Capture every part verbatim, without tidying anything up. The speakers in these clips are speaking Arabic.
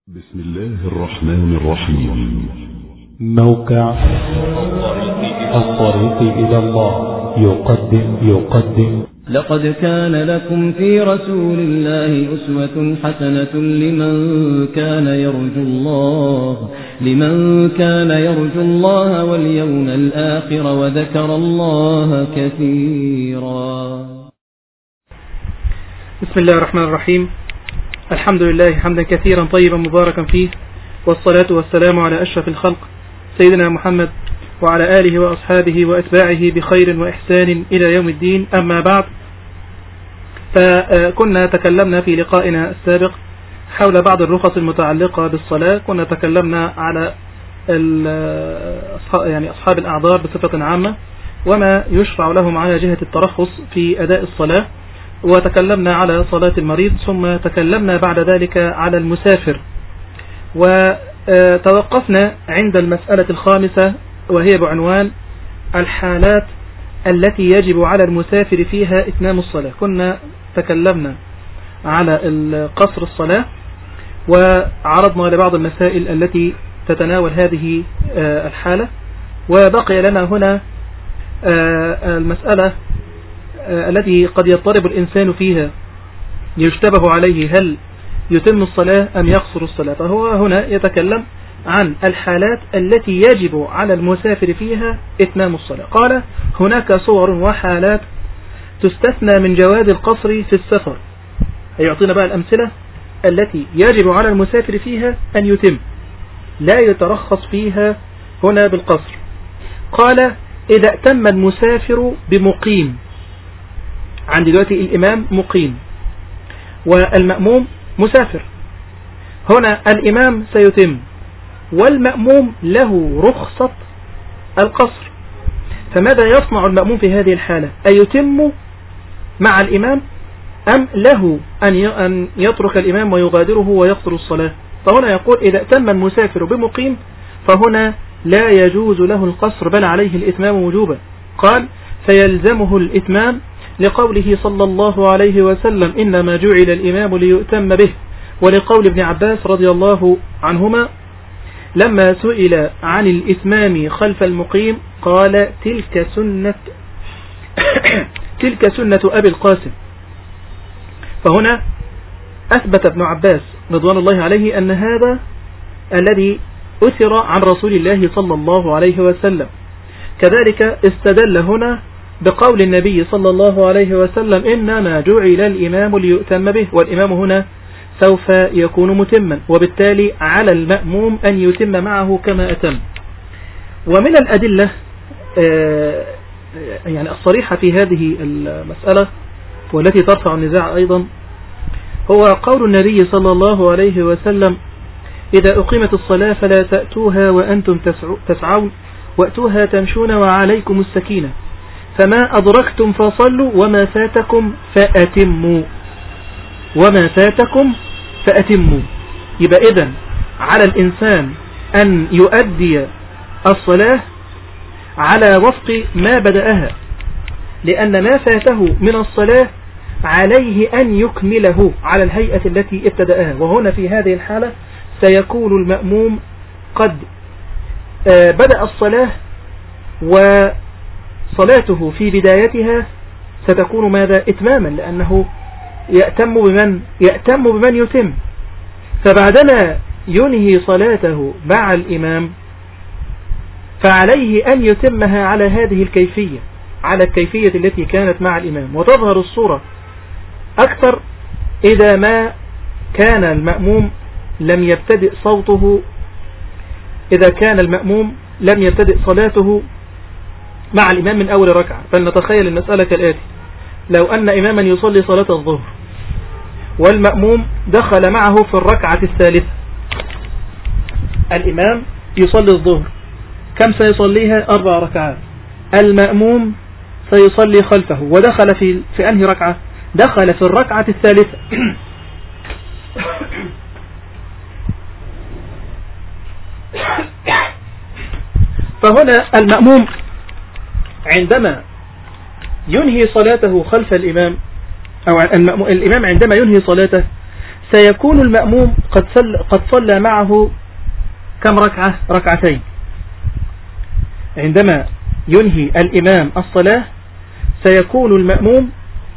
بسم الله الرحمن الرحيم. موقع الطريق إلى الله يقدم يقدم لقد كان لكم في رسول الله أسوة حسنة لمن كان يرجو الله لمن كان يرجو الله واليوم الآخر وذكر الله كثيرا. بسم الله الرحمن الرحيم. الحمد لله حمدا كثيرا طيبا مباركا فيه، والصلاة والسلام على أشرف الخلق سيدنا محمد وعلى آله وأصحابه وأتباعه بخير وإحسان إلى يوم الدين. أما بعد، فكنا تكلمنا في لقائنا السابق حول بعض الرخص المتعلقة بالصلاة. كنا تكلمنا على يعني أصحاب الأعذار بصفة عامة وما يشرع لهم على جهة الترخص في أداء الصلاة، وتكلمنا على صلاة المريض، ثم تكلمنا بعد ذلك على المسافر، وتوقفنا عند المسألة الخامسة وهي بعنوان الحالات التي يجب على المسافر فيها إتمام الصلاة. كنا تكلمنا على قصر الصلاة وعرضنا لبعض المسائل التي تتناول هذه الحالة، وبقي لنا هنا المسألة التي قد يضطرب الإنسان فيها، يشتبه عليه هل يتم الصلاة أم يقصر الصلاة. فهو هنا يتكلم عن الحالات التي يجب على المسافر فيها إتمام الصلاة. قال هناك صور وحالات تستثنى من جواز القصر في السفر. يعطينا بقى الأمثلة التي يجب على المسافر فيها أن يتم، لا يترخص فيها هنا بالقصر. قال إذا اتم المسافر بمقيم، عند دلوقتي الإمام مقيم والمأموم مسافر، هنا الإمام سيتم والمأموم له رخصة القصر، فماذا يصنع المأموم في هذه الحالة؟ أيتم مع الإمام أم له أن يترك الإمام ويغادره ويقصر الصلاة؟ فهنا يقول إذا اتم المسافر بمقيم فهنا لا يجوز له القصر بل عليه الإتمام وجوبا. قال فيلزمه الإتمام لقوله صلى الله عليه وسلم إنما جعل الإمام ليؤتم به، ولقول ابن عباس رضي الله عنهما لما سئل عن الإتمام خلف المقيم قال تلك سنة تلك سنة أبي القاسم. فهنا أثبت ابن عباس رضوان الله عليه أن هذا الذي أثر عن رسول الله صلى الله عليه وسلم. كذلك استدل هنا بقول النبي صلى الله عليه وسلم إنما جعل الإمام ليؤتم به، والإمام هنا سوف يكون متما، وبالتالي على المأموم أن يتم معه كما أتم. ومن الأدلة يعني الصريحة في هذه المسألة والتي ترفع النزاع أيضا هو قول النبي صلى الله عليه وسلم إذا أقيمت الصلاة فلا تأتوها وأنتم تسعون وأتوها تمشون وعليكم السكينة فما أدركتم فصلوا وما فاتكم فأتموا وما فاتكم فأتموا. يبقى إذن على الإنسان أن يؤدي الصلاة على وفق ما بدأها، لأن ما فاته من الصلاة عليه أن يكمله على الهيئة التي ابتدأها. وهنا في هذه الحالة سيكون المأموم قد بدأ الصلاة وصلاته في بدايتها ستكون ماذا؟ إتماما، لأنه يأتم بمن يأتم بمن يتم. فبعدما ينهي صلاته مع الإمام فعليه أن يتمها على هذه الكيفية، على الكيفية التي كانت مع الإمام. وتظهر الصورة أكثر إذا ما كان المأموم لم يبتدئ صوته إذا كان المأموم لم يبتدئ صلاته مع الإمام من أول ركعة. فلنتخيل المسألة كالآتي: لو أن إماما يصلي صلاة الظهر والمأموم دخل معه في الركعة الثالثة، الإمام يصلي الظهر كم سيصليها؟ أربع ركعات. المأموم سيصلي خلفه ودخل في في أنهي ركعة؟ دخل في الركعة الثالثة. فهنا المأموم عندما ينهي صلاته خلف الإمام أو الإمام عندما ينهي صلاته سيكون المأموم قد صلى, قد صلى معه كم ركعة؟ ركعتين. عندما ينهي الإمام الصلاة سيكون المأموم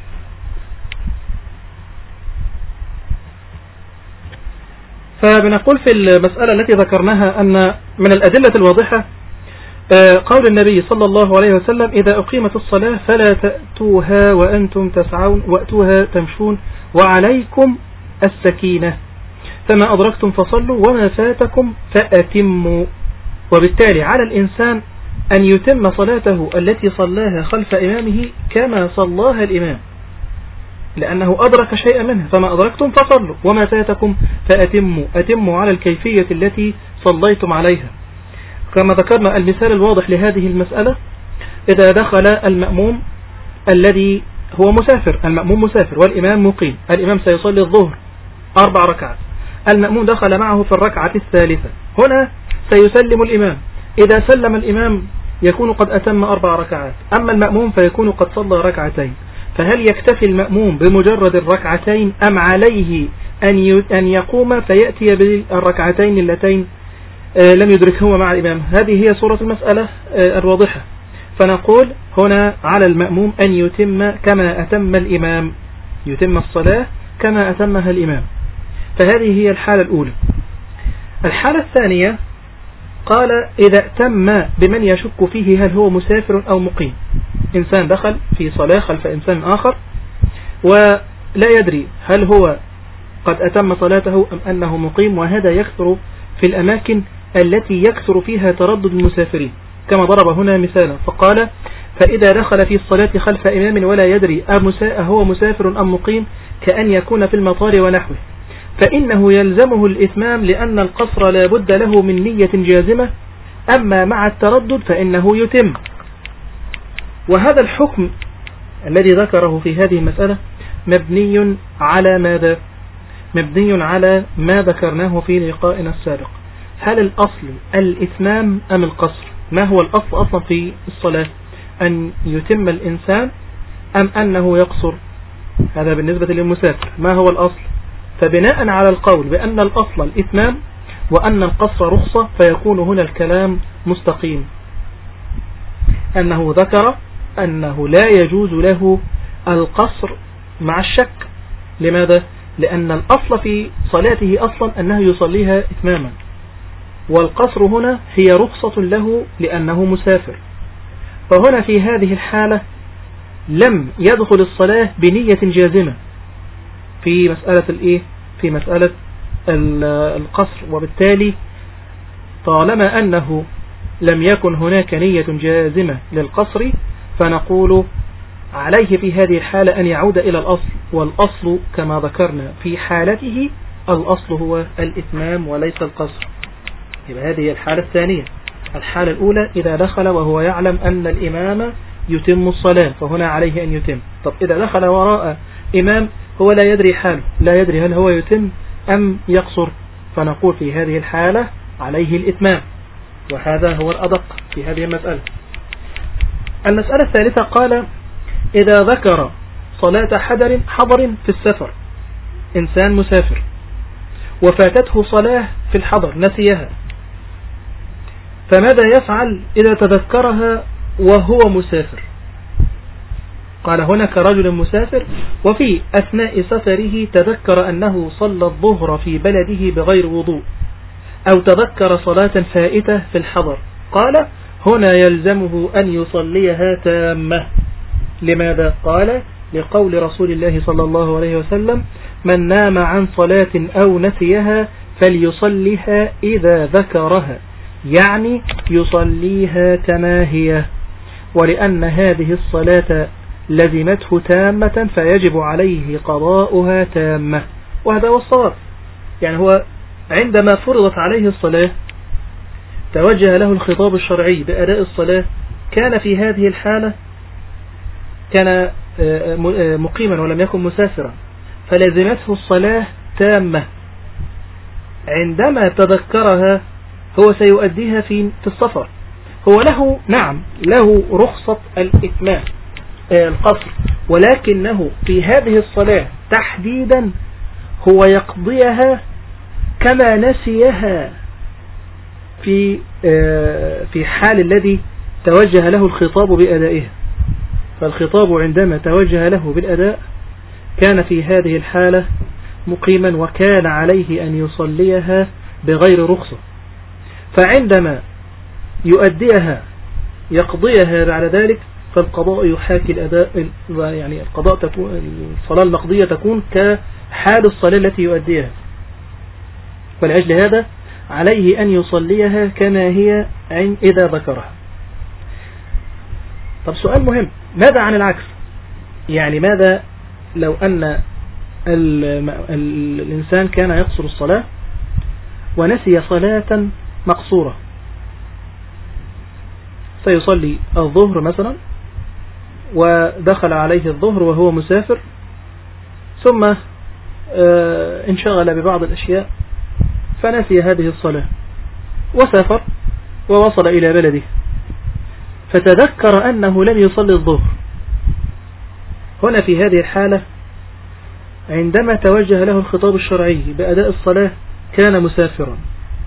فبنقول في المسألة التي ذكرناها أن من الأدلة الواضحة قول النبي صلى الله عليه وسلم: إذا أقيمت الصلاة فلا تأتوها وأنتم تسعون وأتوها تمشون وعليكم السكينة، فما أدركتم فصلوا وما فاتكم فأتموا. وبالتالي على الإنسان أن يتم صلاته التي صلاها خلف إمامه كما صلاها الإمام، لأنه أدرك شيئا منها. فما أدركتم فصلوا وما فاتكم فأتموا، أتموا على الكيفية التي صليتم عليها. كما ذكرنا المثال الواضح لهذه المسألة: إذا دخل المأموم الذي هو مسافر، المأموم مسافر والإمام مقيم، الإمام سيصلي الظهر أربع ركعات، المأموم دخل معه في الركعة الثالثة، هنا سيسلم الإمام. إذا سلم الإمام يكون قد أتم أربع ركعات، أما المأموم فيكون قد صلى ركعتين. فهل يكتفي المأموم بمجرد الركعتين أم عليه أن يقوم فيأتي بالركعتين اللتين لم يدركهما مع الإمام؟ هذه هي صورة المسألة الواضحة. فنقول هنا على المأموم أن يتم كما أتم الإمام، يتم الصلاة كما أتمها الإمام. فهذه هي الحالة الأولى. الحالة الثانية قال: إذا أتم بمن يشك فيه هل هو مسافر أو مقيم. إنسان دخل في صلاة خلف إنسان آخر ولا يدري هل هو قد أتم صلاته أم أنه مقيم، وهذا يكثر في الأماكن التي يكثر فيها تردد المسافرين، كما ضرب هنا مثالا فقال: فإذا دخل في الصلاة خلف إمام ولا يدري أهو مسافر أم مقيم كأن يكون في المطار ونحوه، فإنه يلزمه الإتمام لأن القصر لا بد له من نية جازمة، أما مع التردد فإنه يتم. وهذا الحكم الذي ذكره في هذه المسألة مبني على ماذا؟ مبني على ما ذكرناه في لقائنا السابق. هل الأصل الإتمام أم القصر؟ ما هو الأصل أصلا في الصلاة؟ أن يتم الإنسان أم أنه يقصر؟ هذا بالنسبة للمسافر. ما هو الأصل؟ فبناء على القول بأن الأصل الإتمام وأن القصر رخصة فيكون هنا الكلام مستقيم، أنه ذكر أنه لا يجوز له القصر مع الشك. لماذا؟ لأن الأصل في صلاته أصلا أنه يصليها إتماما، والقصر هنا هي رخصة له لأنه مسافر. فهنا في هذه الحالة لم يدخل الصلاة بنية جازمة في مسألة الإيه؟ في مسألة القصر، وبالتالي طالما أنه لم يكن هناك نية جازمة للقصر فنقول عليه في هذه الحالة أن يعود إلى الأصل، والأصل كما ذكرنا في حالته الأصل هو الإتمام وليس القصر. يبقى هذه الحالة الثانية. الحالة الأولى إذا دخل وهو يعلم أن الإمام يتم الصلاة فهنا عليه أن يتم. طب إذا دخل وراء إمام هو لا يدري حاله، لا يدري هل هو يتم أم يقصر، فنقول في هذه الحالة عليه الإتمام، وهذا هو الأدق في هذه المسألة. المسألة الثالثة قال: إذا ذكر صلاة حضر حضر في السفر، إنسان مسافر وفاتته صلاة في الحضر نسيها، فماذا يفعل إذا تذكرها وهو مسافر؟ قال: هنا كرجل مسافر وفي أثناء سفره تذكر أنه صلى الظهر في بلده بغير وضوء، أو تذكر صلاة فائتة في الحضر، قال: هنا يلزمه أن يصليها تامة. لماذا؟ قال: لقول رسول الله صلى الله عليه وسلم: من نام عن صلاة أو نسيها فليصليها إذا ذكرها، يعني يصليها كما هي، ولأن هذه الصلاة لزمته تامة فيجب عليه قضاؤها تامة. وهذا هو الصواب. يعني هو عندما فرضت عليه الصلاة توجه له الخطاب الشرعي بأداء الصلاة، كان في هذه الحالة كان مقيما ولم يكن مسافرا، فلزمته الصلاة تامة. عندما تذكرها هو سيؤديها في السفر، هو له نعم له رخصة الإتمام القصر، ولكنه في هذه الصلاة تحديدا هو يقضيها كما نسيها في في حال الذي توجه له الخطاب بأدائها. فالخطاب عندما توجه له بالأداء كان في هذه الحالة مقيما، وكان عليه أن يصليها بغير رخصة. فعندما يؤديها يقضيها بعد ذلك فالقضاء يحاكي الأداء، يعني القضاء تكون الصلاة المقضية تكون كحال الصلاة التي يؤديها. ولأجل هذا عليه أن يصليها كما هي إذا ذكرها. طب سؤال مهم، ماذا عن العكس؟ يعني ماذا لو أن الإنسان كان يقصر الصلاة ونسي صلاة مقصورة، سيصلي الظهر مثلا ودخل عليه الظهر وهو مسافر، ثم انشغل ببعض الأشياء فنسي هذه الصلاة وسافر ووصل إلى بلده، فتذكر أنه لم يصلي الظهر. هنا في هذه الحالة عندما توجه له الخطاب الشرعي بأداء الصلاة كان مسافرا،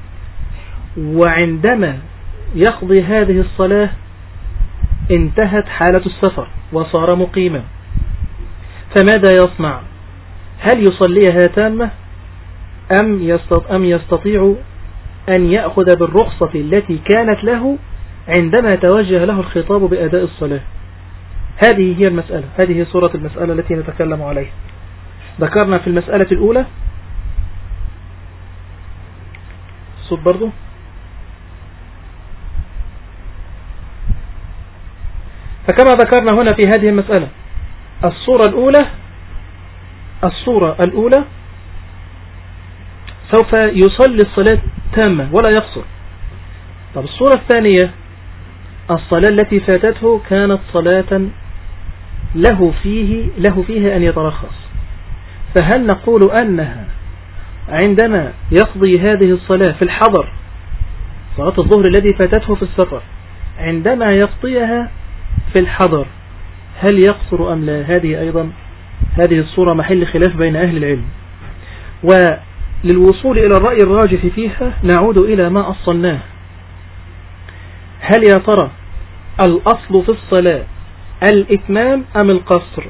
وعندما يقضي هذه الصلاة انتهت حالة السفر وصار مقيما، فماذا يصنع؟ هل يصليها تامة أم يستطيع أن يأخذ بالرخصة التي كانت له عندما توجه له الخطاب بأداء الصلاة؟ هذه هي المسألة، هذه هي صورة المسألة التي نتكلم عليها. ذكرنا في المسألة الأولى الصوت برضو فكما ذكرنا هنا في هذه المسألة الصورة الأولى الصورة الأولى سوف يصلي الصلاة تامة ولا يقصر. طب الصورة الثانية الصلاة التي فاتته كانت صلاة له فيه له فيها أن يترخص، فهل نقول أنها عندما يقضي هذه الصلاة في الحضر، صلاة الظهر الذي فاتته في السفر، عندما يقضيها في الحضر هل يقصر أم لا؟ هذه أيضا هذه الصورة محل خلاف بين أهل العلم. وللوصول إلى الرأي الراجح فيها نعود إلى ما أصلناه. هل يا ترى الأصل في الصلاة الإتمام أم القصر؟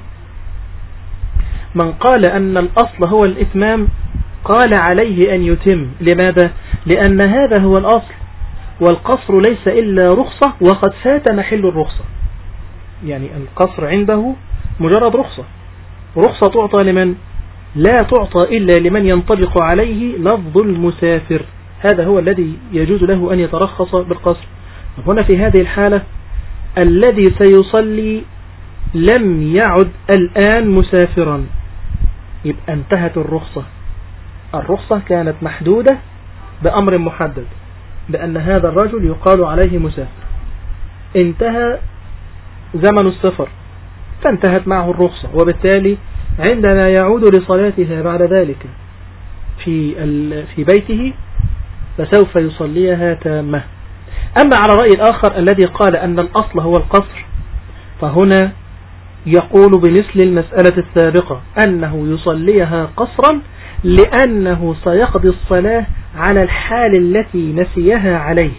من قال أن الأصل هو الإتمام قال عليه أن يتم. لماذا؟ لأن هذا هو الأصل، والقصر ليس إلا رخصة وقد فات محل الرخصة. يعني القصر عنده مجرد رخصة، رخصة تعطى لمن؟ لا تعطى إلا لمن ينطبق عليه لفظ المسافر، هذا هو الذي يجوز له أن يترخص بالقصر. هنا في هذه الحالة الذي سيصلي لم يعد الآن مسافرا، يبقى انتهت الرخصة. الرخصة كانت محدودة بأمر محدد بأن هذا الرجل يقال عليه مسافر، انتهى زمن السفر فانتهت معه الرخصة، وبالتالي عندما يعود لصلاتها بعد ذلك في في بيته فسوف يصليها تامة. أما على رأي الآخر الذي قال أن الأصل هو القصر، فهنا يقول بمثل المسألة السابقة أنه يصليها قصرا لأنه سيقضي الصلاة على الحال التي نسيها عليه.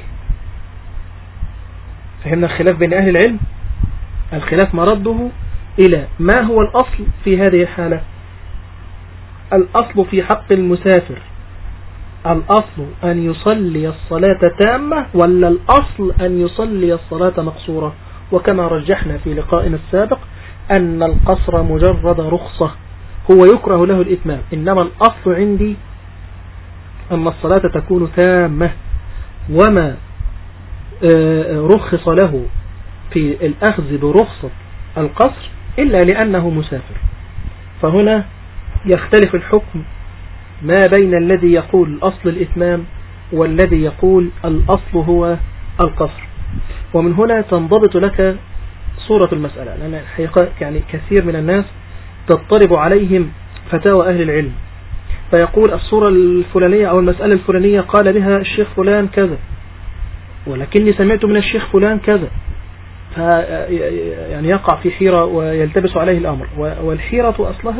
فهمنا الخلاف بين أهل العلم؟ الخلاف مرده إلى ما هو الأصل في هذه الحالة. الأصل في حق المسافر الأصل أن يصلي الصلاة تامة ولا الأصل أن يصلي الصلاة مقصورة؟ وكما رجحنا في لقائنا السابق أن القصر مجرد رخصة، هو يكره له الإتمام، إنما الأصل عندي أن الصلاة تكون تامة، وما رخص له في الأخذ برخصة القصر إلا لأنه مسافر. فهنا يختلف الحكم ما بين الذي يقول الأصل الإتمام والذي يقول الأصل هو القصر. ومن هنا تنضبط لك صورة المسألة، لأن الحقيقة يعني كثير من الناس تضطرب عليهم فتاوى أهل العلم، فيقول الصورة الفلانية أو المسألة الفلانية قال بها الشيخ فلان كذا، ولكني سمعت من الشيخ فلان كذا، يعني يقع في حيرة ويلتبس عليه الأمر. والحيرة أصلها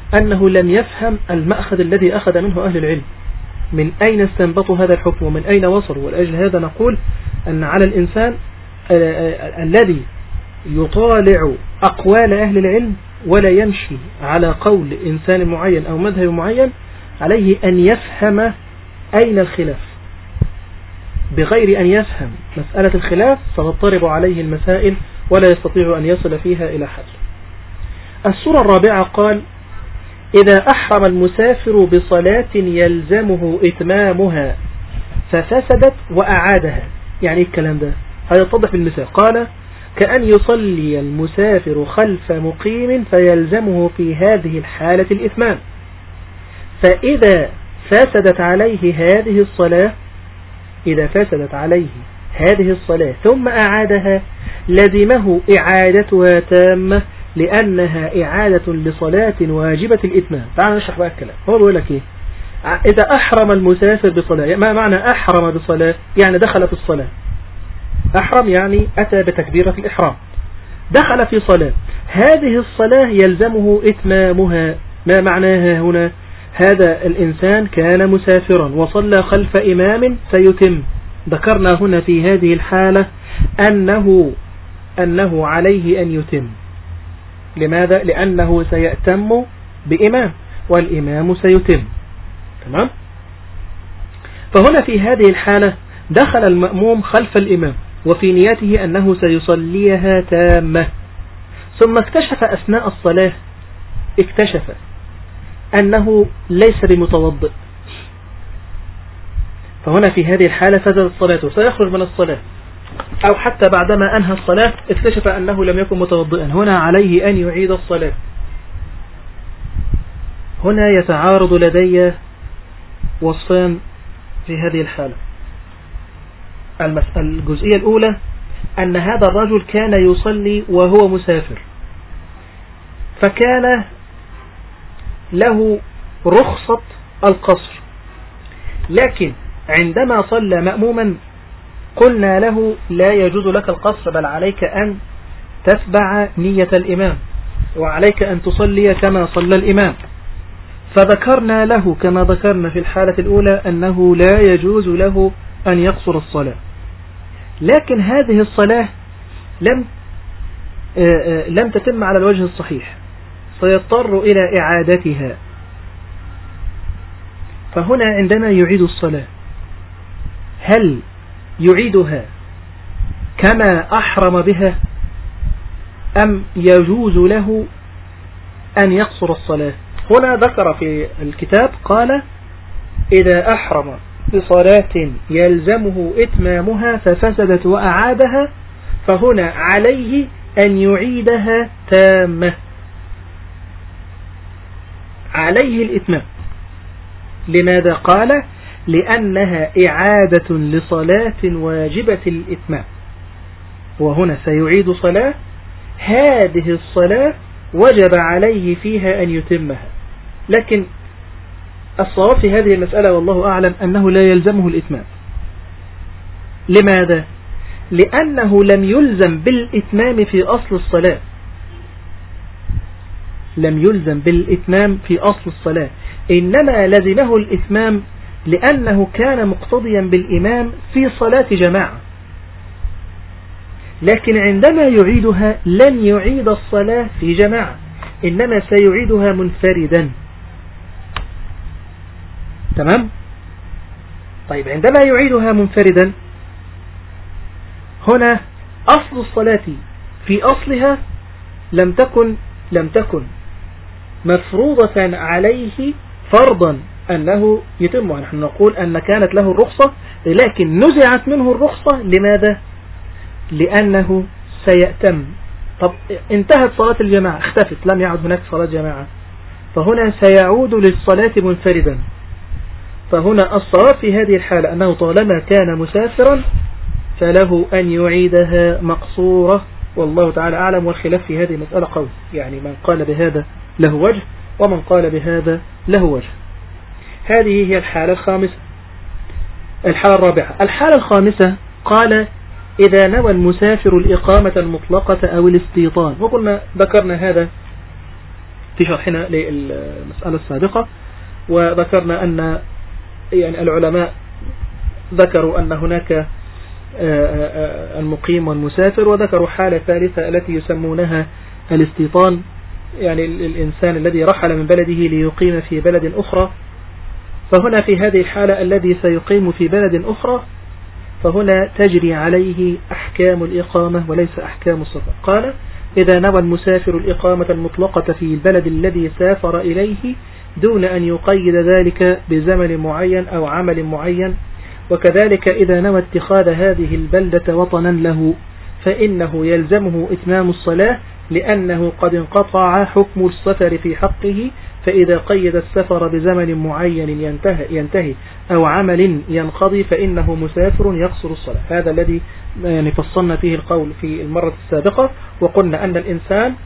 أنه لم يفهم المأخذ الذي أخذ منه أهل العلم، من أين استنبطوا هذا الحكم ومن أين وصلوا. ولأجل هذا نقول أن على الإنسان الذي يطالع أقوال أهل العلم ولا يمشي على قول إنسان معين أو مذهب معين، عليه أن يفهم أين الخلاف. بغير أن يفهم مسألة الخلاف ستضطرب عليه المسائل ولا يستطيع أن يصل فيها إلى حل. السورة الرابعة قال: إذا أحرم المسافر بصلاة يلزمه إتمامها ففسدت وأعادها. يعني الكلام ده هيتضح بالمثال. قال: كأن يصلي المسافر خلف مقيم فيلزمه في هذه الحالة الإتمام، فإذا فسدت عليه هذه الصلاة إذا فسدت عليه هذه الصلاة ثم أعادها لزمه إعادتها تامة لأنها إعادة لصلاة واجبة الإتمام. تعالوا نشرح بقى الكلام. هو بيقول لك إيه؟ إذا أحرم المسافر بصلاة، ما معنى أحرم بصلاة؟ يعني دخل في الصلاة. أحرم يعني أتى بتكبيرة الإحرام، دخل في صلاة. هذه الصلاة يلزمه إتمامها. ما معناها هنا؟ هذا الإنسان كان مسافرا وصلى خلف إمام سيتم. ذكرنا هنا في هذه الحالة أنه أنه عليه أن يتم. لماذا؟ لأنه سيأتم بإمام والإمام سيتم. تمام؟ فهنا في هذه الحالة دخل المأموم خلف الإمام وفي نيته أنه سيصليها تامة، ثم اكتشف أثناء الصلاة اكتشف أنه ليس بمتوضئ، فهنا في هذه الحالة فسدت صلاته، سيخرج من الصلاة. أو حتى بعدما أنهى الصلاة اكتشف أنه لم يكن متوضئا، هنا عليه أن يعيد الصلاة. هنا يتعارض لدي وصفان في هذه الحالة. الجزئية الأولى أن هذا الرجل كان يصلي وهو مسافر، فكان له رخصة القصر، لكن عندما صلى مأموما قلنا له لا يجوز لك القصر، بل عليك أن تتبع نية الإمام وعليك أن تصلي كما صلى الإمام. فذكرنا له كما ذكرنا في الحالة الأولى أنه لا يجوز له أن يقصر الصلاة، لكن هذه الصلاة لم لم تتم على الوجه الصحيح، سيضطر إلى إعادتها. فهنا عندما يعيد الصلاة هل يعيدها كما أحرم بها أم يجوز له أن يقصر الصلاة؟ هنا ذكر في الكتاب قال: إذا أحرم بصلاة يلزمه إتمامها ففسدت وأعادها فهنا عليه أن يعيدها تامة، عليه الإتمام. لماذا؟ قال: لأنها إعادة لصلاة واجبة الإتمام، وهنا سيعيد صلاة هذه الصلاة وجب عليه فيها أن يتمها، لكن الصواب في هذه المسألة والله أعلم أنه لا يلزمه الإتمام. لماذا؟ لأنه لم يلزم بالإتمام في أصل الصلاة، لم يلزم بالإتمام في أصل الصلاة، إنما لزمه الإتمام لأنه كان مقتضيا بالإمام في صلاة جماعة، لكن عندما يعيدها لن يعيد الصلاة في جماعة، إنما سيعيدها منفردا. تمام؟ طيب عندما يعيدها منفردا هنا أصل الصلاة في أصلها لم تكن لم تكن مفروضة عليه فرضا أنه يتمها. نحن نقول أن كانت له الرخصة لكن نزعت منه الرخصة. لماذا؟ لأنه سيأتم. طب انتهت صلاة الجماعة، اختفت، لم يعد هناك صلاة جماعة، فهنا سيعود للصلاة منفردا. فهنا الصواب في هذه الحالة أنه طالما كان مسافرا فله أن يعيدها مقصورة، والله تعالى أعلم، والخلاف في هذه المسألة قوي، يعني من قال بهذا له وجه ومن قال بهذا له وجه. هذه هي الحالة الخامسة. الحالة الرابعة، الحالة الخامسة قال: إذا نوى المسافر الإقامة المطلقة أو الاستيطان. وقلنا ذكرنا هذا في شرحنا للمسألة السابقة، وذكرنا أن يعني العلماء ذكروا أن هناك المقيم والمسافر، وذكروا حالة ثالثة التي يسمونها الاستيطان، يعني الإنسان الذي رحل من بلده ليقيم في بلد أخرى. فهنا في هذه الحالة الذي سيقيم في بلد أخرى فهنا تجري عليه أحكام الإقامة وليس أحكام السفر. قال إذا نوى المسافر الإقامة المطلقة في البلد الذي سافر إليه دون أن يقيد ذلك بزمن معين أو عمل معين، وكذلك إذا نوى اتخاذ هذه البلدة وطنا له فإنه يلزمه إتمام الصلاة لأنه قد انقطع حكم السفر في حقه، فإذا قيد السفر بزمن معين ينتهي, ينتهي أو عمل ينقضي فإنه مسافر يقصر الصلاة. هذا الذي يعني فصلنا فيه القول في المرة السابقة، وقلنا أن الإنسان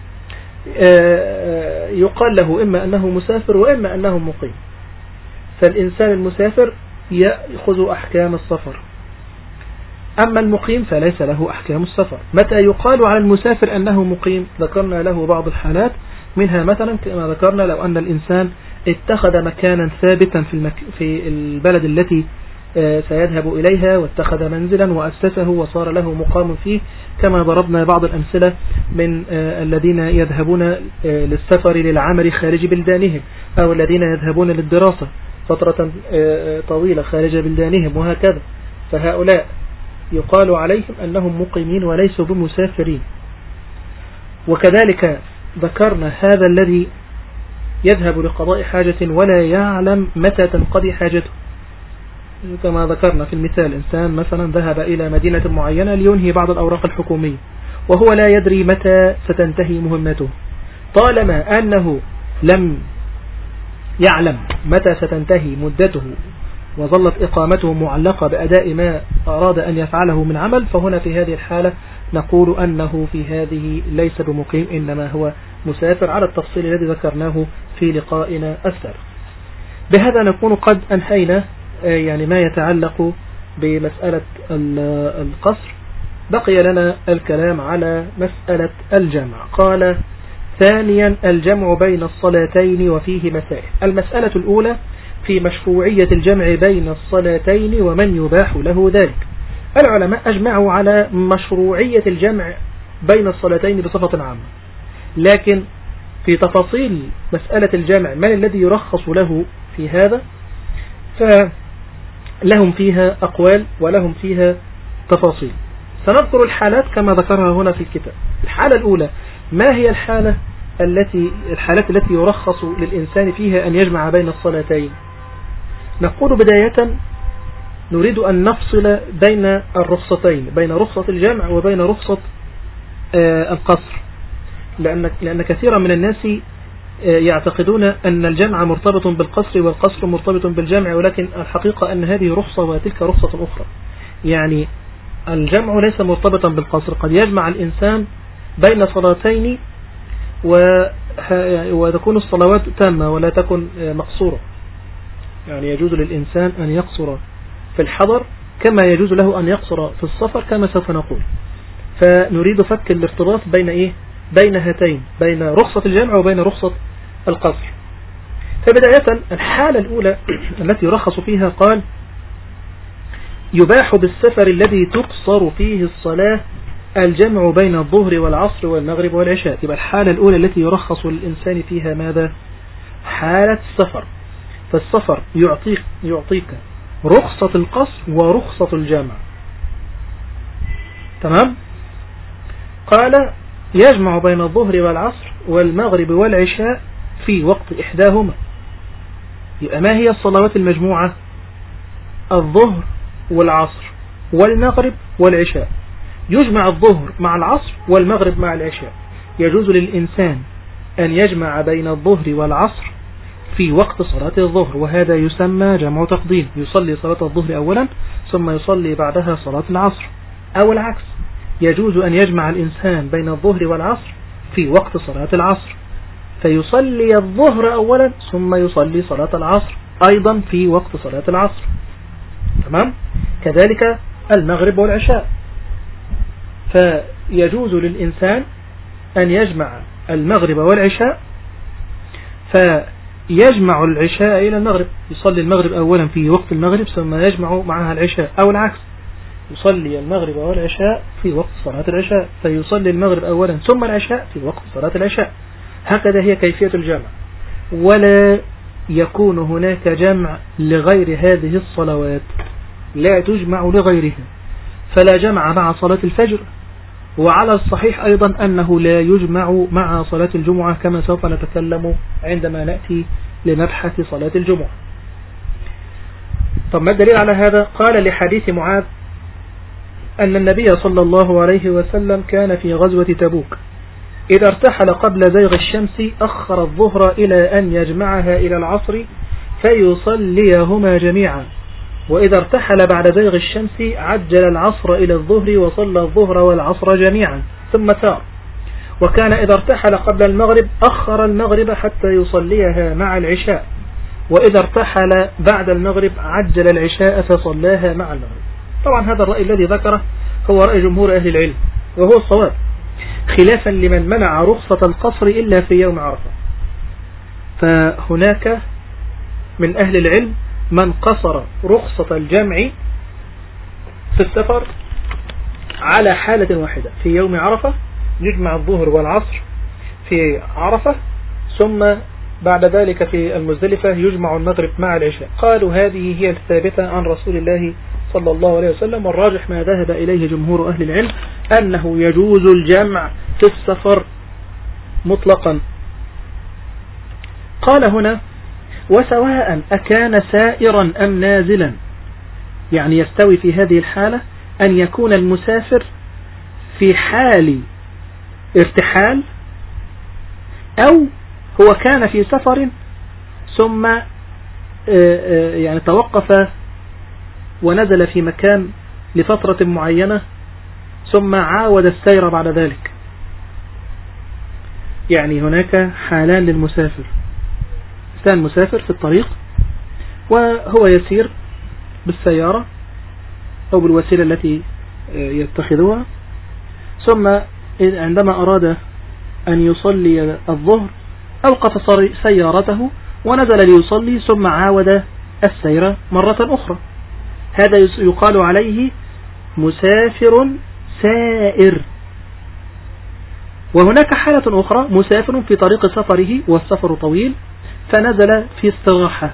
يقال له إما أنه مسافر وإما أنه مقيم. فالإنسان المسافر يأخذ أحكام السفر، أما المقيم فليس له أحكام السفر. متى يقال على المسافر أنه مقيم؟ ذكرنا له بعض الحالات، منها مثلا كما ذكرنا لو أن الإنسان اتخذ مكانا ثابتا في, المك... في البلد التي سيذهب إليها، واتخذ منزلا وأسسه وصار له مقام فيه، كما ضربنا بعض الأمثلة من الذين يذهبون للسفر للعمل خارج بلدانهم، أو الذين يذهبون للدراسة فترة طويلة خارج بلدانهم وهكذا. فهؤلاء يقال عليهم أنهم مقيمين وليسوا بمسافرين. وكذلك ذكرنا هذا الذي يذهب لقضاء حاجة ولا يعلم متى تنقضي حاجته، كما ذكرنا في المثال إنسان مثلا ذهب إلى مدينة معينة لينهي بعض الأوراق الحكومية وهو لا يدري متى ستنتهي مهمته، طالما أنه لم يعلم متى ستنتهي مدته وظلت إقامته معلقة بأداء ما أراد أن يفعله من عمل، فهنا في هذه الحالة نقول أنه في هذه ليس بمقيم إنما هو مسافر على التفصيل الذي ذكرناه في لقائنا السابق. بهذا نكون قد أنهينا يعني ما يتعلق بمسألة القصر. بقي لنا الكلام على مسألة الجمع. قال ثانيا الجمع بين الصلاتين وفيه مسائل. المسألة الأولى في مشروعية الجمع بين الصلاتين ومن يباح له ذلك. العلماء أجمعوا على مشروعية الجمع بين الصلاتين بصفة عامة، لكن في تفاصيل مسألة الجمع من الذي يرخص له في هذا فلهم فيها أقوال ولهم فيها تفاصيل. سنذكر الحالات كما ذكرها هنا في الكتاب. الحالة الأولى ما هي الحالة التي الحالات التي يرخص للإنسان فيها أن يجمع بين الصلاتين؟ نقول بداية نريد أن نفصل بين الرخصتين، بين رخصة الجمع وبين رخصة آه القصر، لأن, لأن كثيرا من الناس آه يعتقدون أن الجمع مرتبط بالقصر والقصر مرتبط بالجمع، ولكن الحقيقة أن هذه رخصة وتلك رخصة أخرى. يعني الجمع ليس مرتبطا بالقصر، قد يجمع الإنسان بين صلاتين وتكون الصلوات تامة ولا تكن مقصورة. يعني يجوز للإنسان أن يقصر في الحضر كما يجوز له أن يقصر في السفر كما سوف نقول. فنريد فك الارتباط بين إيه؟ بين هاتين، بين رخصة الجمع وبين رخصة القصر. فبداية الحالة الأولى التي يرخص فيها قال يباح بالسفر الذي تقصر فيه الصلاة الجمع بين الظهر والعصر والمغرب والعشاء. يبقى الحالة الأولى التي يرخص للإنسان فيها ماذا؟ حالة السفر. فالسفر يعطيك, يعطيك رخصة القصر ورخصة الجمع. تمام؟ قال يجمع بين الظهر والعصر والمغرب والعشاء في وقت إحداهما. يبقى ما هي الصلوات المجموعة؟ الظهر والعصر والمغرب والعشاء. يجمع الظهر مع العصر والمغرب مع العشاء. يجوز للإنسان أن يجمع بين الظهر والعصر في وقت صلاة الظهر، وهذا يسمى جمع تقديم. يصلي صلاة الظهر أولا ثم يصلي بعدها صلاة العصر. أو العكس، يجوز أن يجمع الإنسان بين الظهر والعصر في وقت صلاة العصر، فيصلي الظهر أولا ثم يصلي صلاة العصر أيضا في وقت صلاة العصر. تمام؟ كذلك المغرب والعشاء، فيجوز للإنسان أن يجمع المغرب والعشاء فيجمع العشاء إلى المغرب، يصلي المغرب أولا في وقت المغرب ثم يجمع معها العشاء، أو العكس يصلي المغرب والعشاء في وقت صلاة العشاء، فيصلي المغرب أولا ثم العشاء في وقت صلاة العشاء. هكذا هي كيفية الجمع، ولا يكون هناك جمع لغير هذه الصلوات، لا تجمع لغيرها، فلا جمع مع صلاة الفجر، وعلى الصحيح أيضا أنه لا يجمع مع صلاة الجمعة كما سوف نتكلم عندما نأتي لمبحث صلاة الجمعة. طب ما الدليل على هذا؟ قال لحديث معاذ أن النبي صلى الله عليه وسلم كان في غزوة تبوك إذا ارتحل قبل زيغ الشمس أخر الظهر إلى أن يجمعها إلى العصر فيصليهما جميعا، وإذا ارتحل بعد زيغ الشمس عجل العصر إلى الظهر وصلى الظهر والعصر جميعا ثم تار، وكان إذا ارتحل قبل المغرب أخر المغرب حتى يصليها مع العشاء، وإذا ارتحل بعد المغرب عجل العشاء فصلاها مع المغرب. طبعا هذا الرأي الذي ذكره هو رأي جمهور أهل العلم وهو الصواب، خلافا لمن منع رخصة القصر إلا في يوم عرفة. فهناك من أهل العلم من قصر رخصة الجمع في السفر على حالة واحدة في يوم عرفة، يجمع الظهر والعصر في عرفة ثم بعد ذلك في المزدلفة يجمع المغرب مع العشاء. قالوا هذه هي الثابتة عن رسول الله صلى الله عليه وسلم، والراجح ما ذهب إليه جمهور أهل العلم أنه يجوز الجمع في السفر مطلقا. قال هنا وسواء أكان سائرا أم نازلا، يعني يستوي في هذه الحالة أن يكون المسافر في حال ارتحال أو هو كان في سفر ثم يعني توقف ونزل في مكان لفترة معينة ثم عاود السير بعد ذلك. يعني هناك حالان للمسافر، كان مسافر في الطريق وهو يسير بالسيارة أو بالوسيلة التي يتخذها، ثم عندما أراد أن يصلي الظهر أوقف سيارته ونزل ليصلي ثم عاود السير مرة أخرى، هذا يقال عليه مسافر سائر. وهناك حالة أخرى مسافر في طريق سفره والسفر طويل فنزل في استراحة،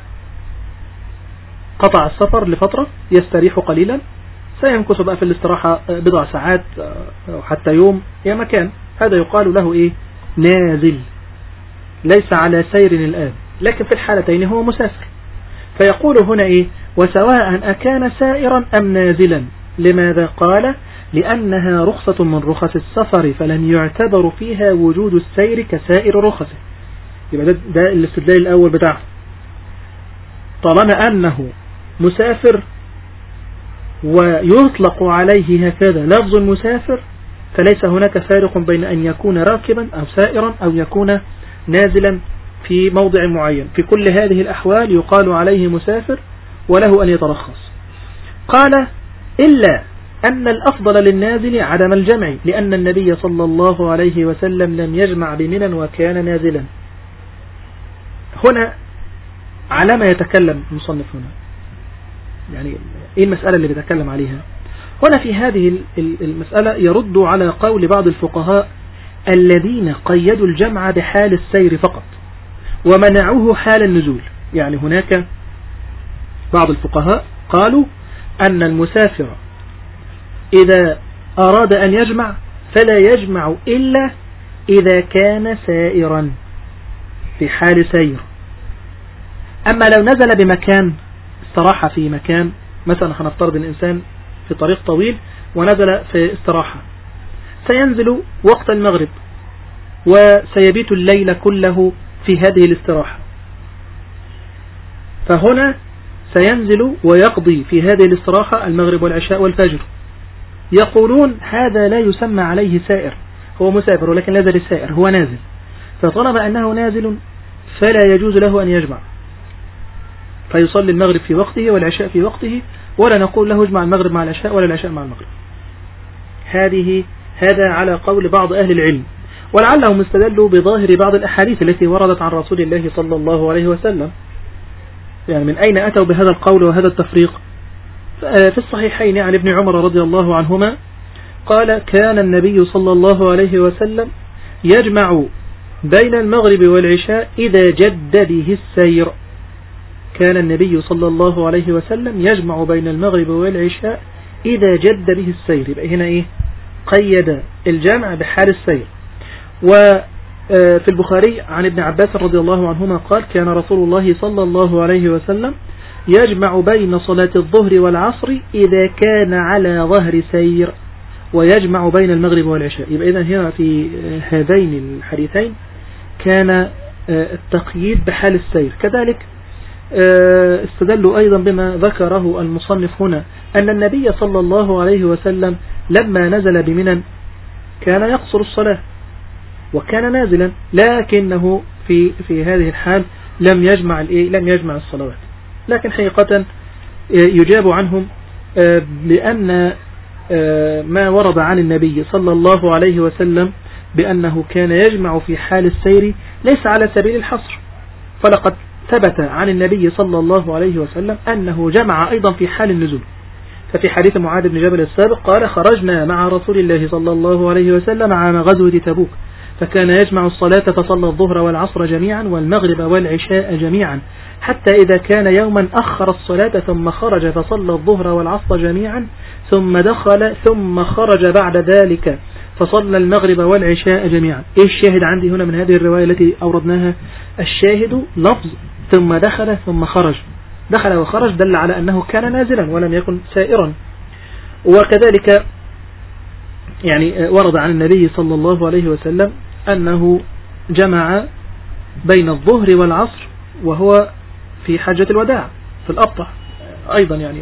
قطع السفر لفترة يستريح قليلا، سيمكث بقى في الاستراحة بضع ساعات أو حتى يوم يا مكان، هذا يقال له إيه؟ نازل، ليس على سير الآن، لكن في الحالتين هو مسافر. فيقول هنا إيه؟ وسواء أكان سائرا أم نازلا. لماذا؟ قال لأنها رخصة من رخص السفر فلم يعتبر فيها وجود السير كسائر رخصه. يبقى ده, ده الاستدلال الأول بتاعه، طالما أنه مسافر ويطلق عليه هكذا لفظ المسافر فليس هناك فارق بين أن يكون راكبا أو سائرا أو يكون نازلا في موضع معين، في كل هذه الأحوال يقال عليه مسافر وله أن يترخص. قال إلا أن الأفضل للنازل عدم الجمع، لأن النبي صلى الله عليه وسلم لم يجمع بمنى وكان نازلا. هنا على ما يتكلم المصنف هنا، يعني إيه المسألة اللي بيتكلم عليها هنا؟ في هذه المسألة يرد على قول بعض الفقهاء الذين قيدوا الجمع بحال السير فقط ومنعوه حال النزول. يعني هناك بعض الفقهاء قالوا أن المسافر إذا أراد أن يجمع فلا يجمع إلا إذا كان سائرا في حال سير. أما لو نزل بمكان، استراحة في مكان، مثلا هنفترض الإنسان في طريق طويل ونزل في استراحة، سينزل وقت المغرب وسيبيت الليل كله في هذه الاستراحة، فهنا سينزل ويقضي في هذه الاستراحة المغرب والعشاء والفجر. يقولون هذا لا يسمى عليه سائر، هو مسافر ولكن لا يزال السائر، هو نازل، فطالما أنه نازل فلا يجوز له أن يجمع، فيصلي المغرب في وقته والعشاء في وقته، ولا نقول له اجمع المغرب مع العشاء ولا العشاء مع المغرب. هذه هذا على قول بعض أهل العلم. ولعلهم استدلوا بظاهر بعض الأحاديث التي وردت عن رسول الله صلى الله عليه وسلم. يعني من أين أتوا بهذا القول وهذا التفريق؟ في الصحيحين عن ابن عمر رضي الله عنهما قال كان النبي صلى الله عليه وسلم يجمع بين المغرب والعشاء إذا جد به السير. كان النبي صلى الله عليه وسلم يجمع بين المغرب والعشاء إذا جد به السير. يبقى هنا إيه؟ قيد الجمع بحال السير. وفي البخاري عن ابن عباس رضي الله عنهما قال كان رسول الله صلى الله عليه وسلم يجمع بين صلاة الظهر والعصر إذا كان على ظهر سير ويجمع بين المغرب والعشاء. يبقى إذن هنا في هذين الحديثين كان التقييد بحال السير. كذلك استدلوا أيضا بما ذكره المصنف هنا أن النبي صلى الله عليه وسلم لما نزل بمنى كان يقصر الصلاة وكان نازلا، لكنه في في هذه الحال لم يجمع لم يجمع الصلوات. لكن حقيقة يجاب عنهم بأن ما ورد عن النبي صلى الله عليه وسلم بأنه كان يجمع في حال السير ليس على سبيل الحصر، فلقد ثبت عن النبي صلى الله عليه وسلم أنه جمع أيضا في حال النزول. ففي حديث معاذ بن جبل السابق قال خرجنا مع رسول الله صلى الله عليه وسلم عام غزوة تبوك فكان يجمع الصلاة فصلى الظهر والعصر جميعا والمغرب والعشاء جميعا، حتى إذا كان يوما أخر الصلاة ثم خرج فصلى الظهر والعصر جميعا ثم دخل ثم خرج بعد ذلك فصلى المغرب والعشاء جميعا. إيه الشاهد عندي هنا من هذه الرواية التي أوردناها؟ الشاهد لفظ ثم دخل ثم خرج. دخل وخرج دل على أنه كان نازلا ولم يكن سائرا. وكذلك يعني ورد عن النبي صلى الله عليه وسلم أنه جمع بين الظهر والعصر وهو في حجة الوداع في الأبطح أيضا. يعني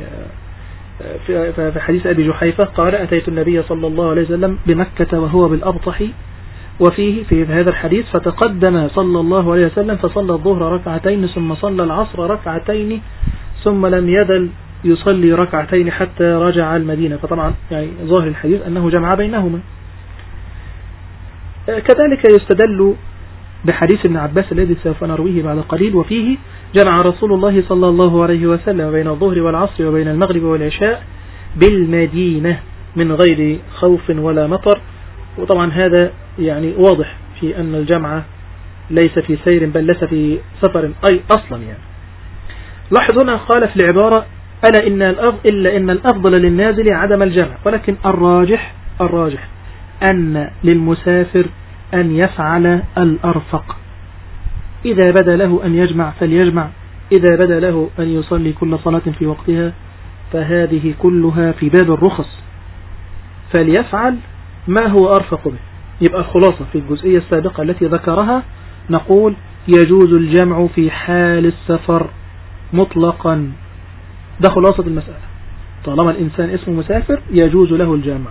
في حديث أبي جحيفة قال أتيت النبي صلى الله عليه وسلم بمكة وهو بالأبطح، وفيه في هذا الحديث فتقدم صلى الله عليه وسلم فصلى الظهر ركعتين ثم صلى العصر ركعتين ثم لم يزل يصلي ركعتين حتى رجع المدينة. فطبعا يعني ظاهر الحديث أنه جمع بينهما. كذلك يستدل بحديث ابن عباس الذي سوف نرويه بعد قليل، وفيه جمع رسول الله صلى الله عليه وسلم بين الظهر والعصر وبين المغرب والعشاء بالمدينة من غير خوف ولا مطر. وطبعا هذا يعني واضح في أن الجمع ليس في سير بل ليس في سفر أي أصلا. يعني لاحظ هنا قال في العبارة ألا إن الأفضل إلا إن الأفضل للنازل عدم الجمع، ولكن الراجح الراجح أن للمسافر أن يفعل الأرفق. إذا بدا له أن يجمع فليجمع، إذا بدا له أن يصلي كل صلاة في وقتها فهذه كلها في باب الرخص، فليفعل ما هو أرفق به. يبقى الخلاصة في الجزئية السابقة التي ذكرها نقول يجوز الجمع في حال السفر مطلقا. ده خلاصة المسألة، طالما الإنسان اسمه مسافر يجوز له الجمع.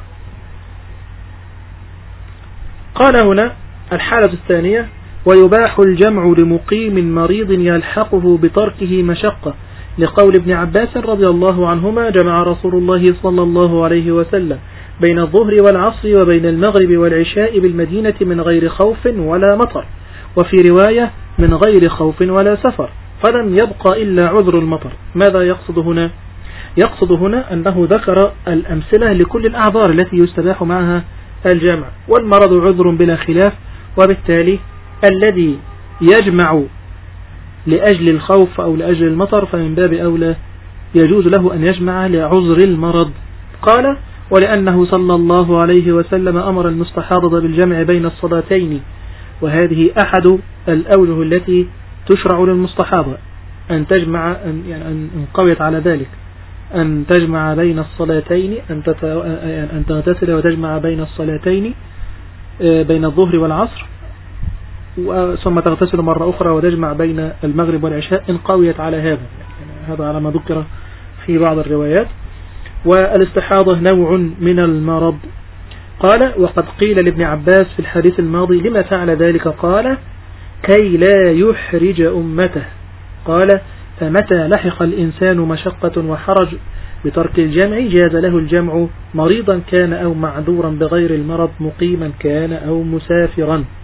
قال هنا الحالة الثانية ويباح الجمع لمقيم مريض يلحقه بتركه مشقة، لقول ابن عباس رضي الله عنهما جمع رسول الله صلى الله عليه وسلم بين الظهر والعصر وبين المغرب والعشاء بالمدينة من غير خوف ولا مطر، وفي رواية من غير خوف ولا سفر، فلم يبقى إلا عذر المطر. ماذا يقصد هنا؟ يقصد هنا أنه ذكر الأمثلة لكل الأعذار التي يستباح معها الجمع، والمرض عذر بلا خلاف، وبالتالي الذي يجمع لأجل الخوف أو لأجل المطر فمن باب أولى يجوز له أن يجمع لعذر المرض. قال ولأنه صلى الله عليه وسلم أمر المستحاضة بالجمع بين الصلاتين، وهذه أحد الأوجه التي تشرع للمستحاضة أن تجمع أن يعني أن قويت على ذلك أن تجمع بين الصلاتين، أن أن تغتسل وتجمع بين الصلاتين بين الظهر والعصر، ثم تغتسل مرة أخرى وتجمع بين المغرب والعشاء إن قويت على هذا. يعني هذا على ما ذكر في بعض الروايات. والاستحاضة نوع من المرض. قال وقد قيل لابن عباس في الحديث الماضي لما فعل ذلك؟ قال كي لا يحرج أمته. قال فمتى لحق الإنسان مشقة وحرج بترك الجمع جاز له الجمع مريضا كان أو معذورا بغير المرض، مقيما كان أو مسافرا.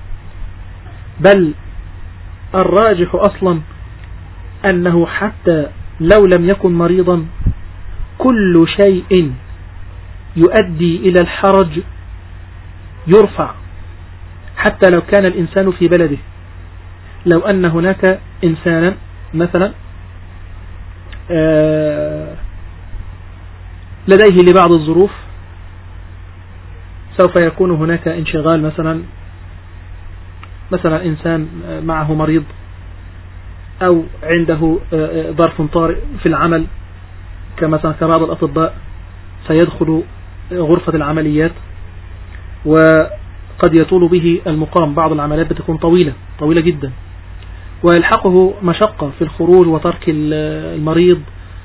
بل الراجح أصلا أنه حتى لو لم يكن مريضا كل شيء يؤدي إلى الحرج يرفع، حتى لو كان الإنسان في بلده. لو أن هناك إنسانا مثلا لديه لبعض الظروف سوف يكون هناك انشغال، مثلا مثلا إنسان معه مريض أو عنده ظرف طارئ في العمل، كمثلا كبعض الأطباء سيدخل غرفة العمليات وقد يطول به المقام، بعض العمليات بتكون طويلة طويلة جدا ويلحقه مشقة في الخروج وترك المريض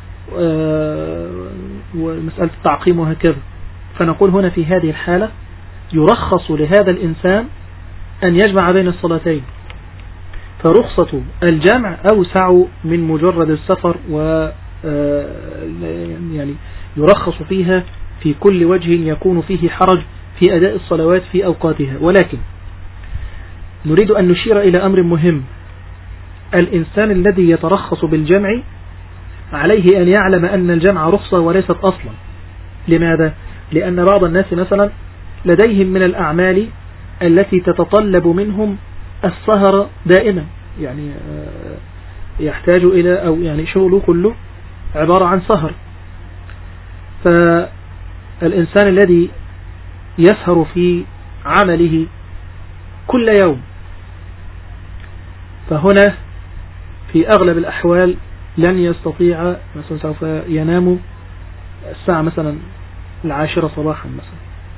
ومسألة التعقيم وهكذا. فنقول هنا في هذه الحالة يرخص لهذا الإنسان أن يجمع بين الصلاتين، فرخصة الجمع أوسع من مجرد السفر، و يعني يرخص فيها في كل وجه يكون فيه حرج في أداء الصلوات في أوقاتها. ولكن نريد أن نشير إلى أمر مهم: الإنسان الذي يترخص بالجمع عليه أن يعلم أن الجمع رخصة وليست أصلا. لماذا؟ لأن بعض الناس مثلا لديهم من الأعمال التي تتطلب منهم السهر دائما، يعني يحتاج إلى أو يعني شغله كله عبارة عن سهر. فالإنسان الذي يسهر في عمله كل يوم فهنا في أغلب الأحوال لن يستطيع، مثلا سوف ينام الساعة مثلا العاشرة صباحا مثلا،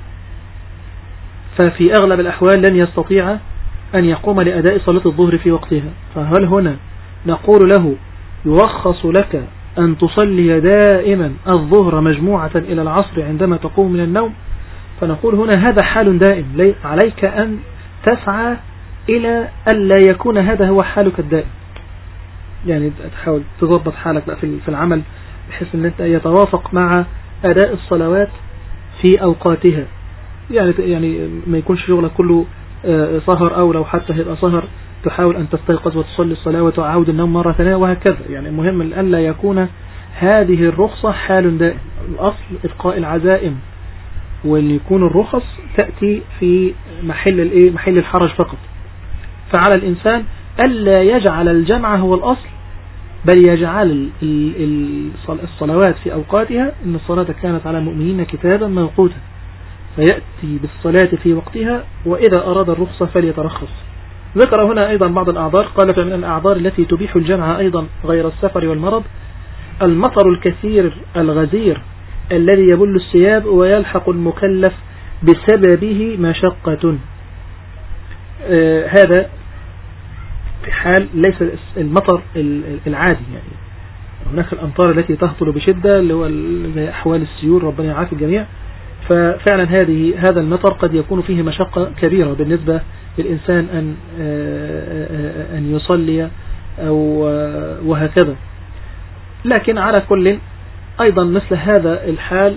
ففي أغلب الأحوال لن يستطيع أن يقوم لأداء صلاة الظهر في وقتها. فهل هنا نقول له يرخص لك أن تصلي دائما الظهر مجموعة إلى العصر عندما تقوم من النوم؟ فنقول هنا هذا حال دائم، عليك أن تسعى إلى أن لا يكون هذا هو حالك الدائم، يعني تحاول تضبط حالك بقى في العمل بحيث أن يتوافق مع أداء الصلوات في أوقاتها، يعني يعني ما يكونش شغلك كله سهر، أو لو حتى هيبقى سهر تحاول أن تستيقظ وتصلي الصلاة وتعود النوم مرة ثانية وهكذا. يعني المهم أن لا يكون هذه الرخصة حال دائم. الأصل إبقاء العزائم، واللي يكون الرخص تأتي في محل الإيه محل الحرج فقط. فعلى الإنسان ألا يجعل الجمع هو الأصل، بل يجعل الصلوات في أوقاتها، إن الصلاة كانت على المؤمنين كتابا موقوتا، فيأتي بالصلاة في وقتها، وإذا أراد الرخصة فليترخص. ذكر هنا أيضا بعض الأعذار، قال فمن الأعذار التي تبيح الجمع أيضا غير السفر والمرض المطر الكثير الغزير الذي يبل الثياب ويلحق المكلف بسببه مشقة. آه هذا في حال ليس المطر العادي، يعني هناك الأمطار التي تهطل بشدة اللي هو أحوال السيول، ربنا يعافي الجميع. ففعلا هذه هذا المطر قد يكون فيه مشقة كبيرة بالنسبة للإنسان أن أن يصلي أو وهكذا. لكن على كل أيضا مثل هذا الحال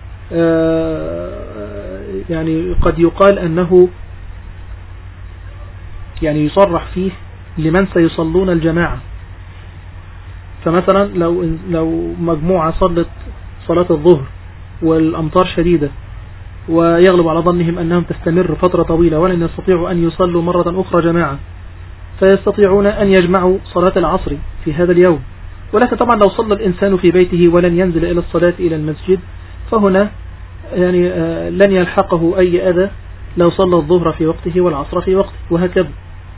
يعني قد يقال أنه يعني يصرح فيه لمن سيصلون الجماعة. فمثلا لو لو مجموعة صلت صلاة الظهر والأمطار شديدة ويغلب على ظنهم أنهم تستمر فترة طويلة ولن يستطيعوا أن يصلوا مرة أخرى جماعة، فيستطيعون أن يجمعوا صلاة العصر في هذا اليوم. ولكن طبعا لو صلى الإنسان في بيته ولن ينزل إلى الصلاة إلى المسجد فهنا يعني لن يلحقه أي أذى لو صلى الظهر في وقته والعصر في وقته وهكذا.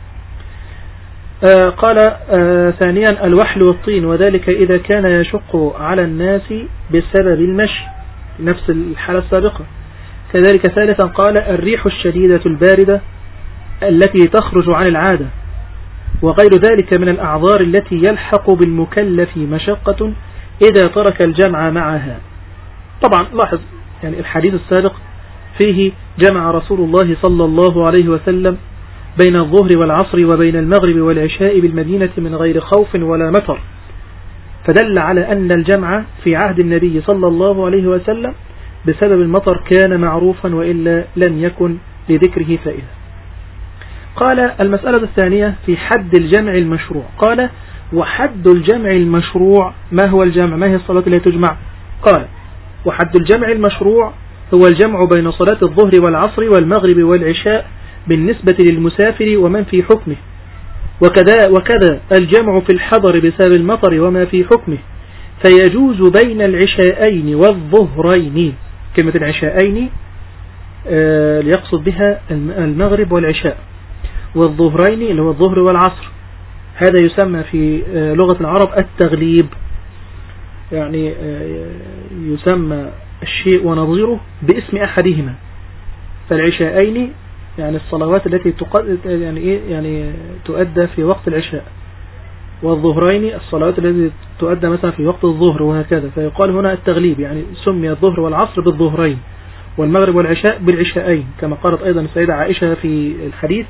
آه قال آه ثانيا الوحل والطين، وذلك إذا كان يشق على الناس بسبب المشي، نفس الحالة السابقة. كذلك ثالثا قال الريح الشديدة الباردة التي تخرج عن العادة، وغير ذلك من الأعذار التي يلحق بالمكلف مشقة إذا ترك الجمع معها. طبعا لاحظ يعني الحديث السابق فيه جمع رسول الله صلى الله عليه وسلم بين الظهر والعصر وبين المغرب والعشاء بالمدينة من غير خوف ولا مطر، فدل على أن الجمع في عهد النبي صلى الله عليه وسلم بسبب المطر كان معروفا، وإلا لم يكن لذكره فائدة. قال المسألة الثانية في حد الجمع المشروع. قال وحد الجمع المشروع ما هو الجمع؟ ما هي الصلاة التي تجمع؟ قال وحد الجمع المشروع هو الجمع بين صلاة الظهر والعصر والمغرب والعشاء بالنسبة للمسافر ومن في حكمه، وكذا, وكذا الجمع في الحضر بسبب المطر وما في حكمه، فيجوز بين العشاءين والظهرين. كلمة العشاءين آه ليقصد بها المغرب والعشاء، والظهرين اللي هو الظهر والعصر. هذا يسمى في آه لغة العرب التغليب، يعني آه يسمى الشيء ونظيره باسم أحدهما. فالعشاءين يعني الصلوات التي تقد يعني إيه يعني تؤدى في وقت العشاء، والظهرين الصلوات التي تؤدى مثلا في وقت الظهر، وهكذا. فيقال هنا التغليب، يعني سمي الظهر والعصر بالظهرين والمغرب والعشاء بالعشاءين، كما قالت أيضا السيدة عائشة في الحديث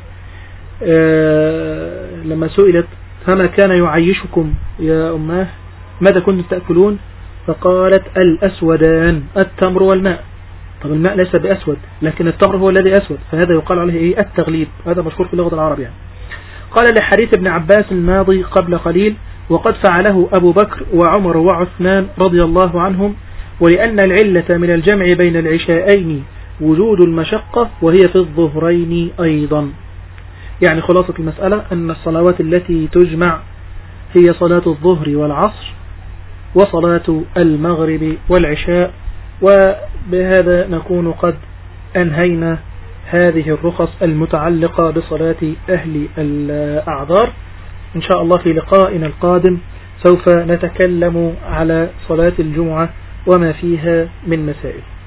آه لما سئلت فما كان يعيشكم يا أماه ماذا كنتم تأكلون؟ فقالت الأسودان التمر والماء. طب الماء ليس بأسود، لكن التمر هو الذي أسود، فهذا يقال عليه إيه؟ التغليب. هذا مشهور في لغة العرب يعني. قال لحديث ابن عباس الماضي قبل قليل وقد فعله أبو بكر وعمر وعثمان رضي الله عنهم، ولأن العلة من الجمع بين العشاءين وجود المشقة وهي في الظهرين أيضا. يعني خلاصة المسألة أن الصلوات التي تجمع هي صلاة الظهر والعصر وصلاة المغرب والعشاء. وبهذا نكون قد أنهينا هذه الرخص المتعلقة بصلاة أهل الأعذار. إن شاء الله في لقائنا القادم سوف نتكلم على صلاة الجمعة وما فيها من مسائل.